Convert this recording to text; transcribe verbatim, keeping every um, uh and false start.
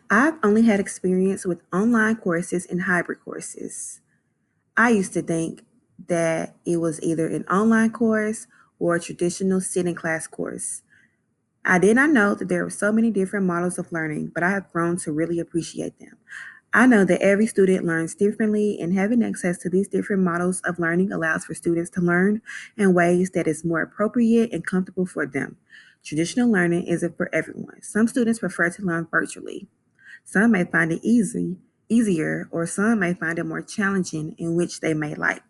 I've only had experience with online courses and hybrid courses. I used to think that it was either an online course or a traditional sitting class course. I did not know that there were so many different models of learning, but I have grown to really appreciate them. I know that every student learns differently, and having access to these different models of learning allows for students to learn in ways that is more appropriate and comfortable for them. Traditional learning isn't for everyone. Some students prefer to learn virtually. Some may find it easy, easier, or some may find it more challenging in which they may like.